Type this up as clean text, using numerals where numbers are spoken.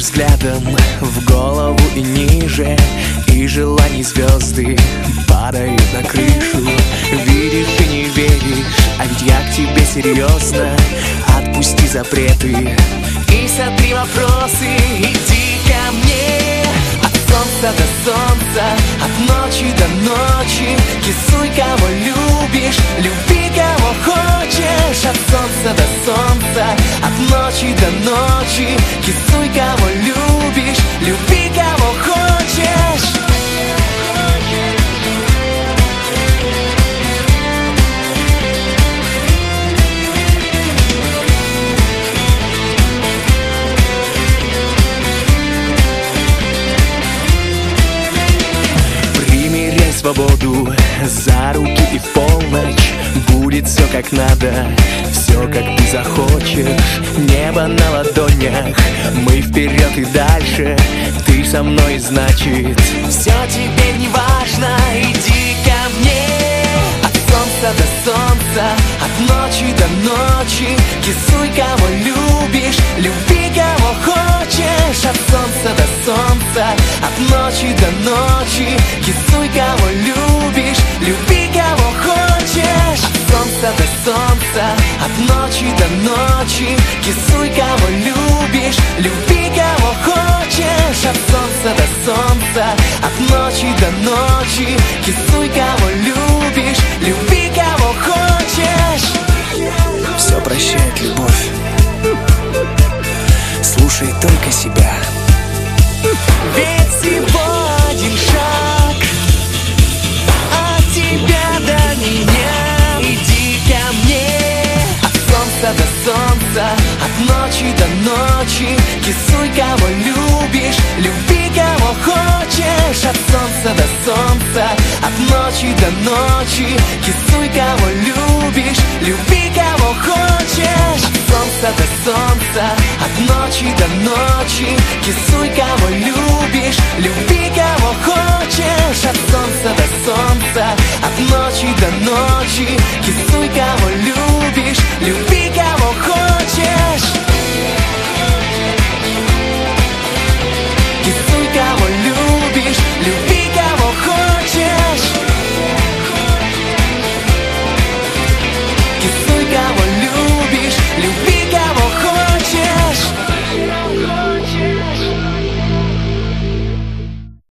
взглядом в голову и ниже, и желаний звезды падают на крышу. Видишь и не веришь, а ведь я к тебе серьезно. Отпусти запреты и сотри вопросы. Иди ко мне от солнца до солнца, от ночи до ночи. Кисуй, кого любишь, люби, кого хочешь. От солнца до солнца, от ночи до ночи. Кисуй, кого любишь, люби, кого хочешь. Примеряй свободу за руки и в полночь. Будет все как надо, все как ты захочешь. Небо на ладонях, мы вперед и дальше. Ты со мной, значит, все теперь не важно. Иди ко мне от солнца до солнца, от ночи до ночи. Кисуй, кого любишь, люби, кого хочешь. От солнца до солнца, от ночи до ночи. Кисуй, кого любишь, люби, кого хочешь. От солнца до солнца, от ночи до ночи. Кисуй, кого любишь, люби, кого хочешь. От солнца до солнца, от ночи до ночи. Кисуй, кого любишь, люби, кого хочешь. Все прощает любовь, слушай только себя. Ведь всего один шаг от тебя до меня. Иди ко мне от солнца до солнца, от ночи до ночи. Кисуй, кого любишь, люби, кого хочешь. От солнца до солнца, от ночи до ночи. Кисуй, кого любишь, люби, кого хочешь. От солнца до солнца, от ночи до ночи. Кисуй, кого любишь, люби, кого хочешь. От солнца до солнца, от ночи до ночи. Кисуй, кого любишь, люби,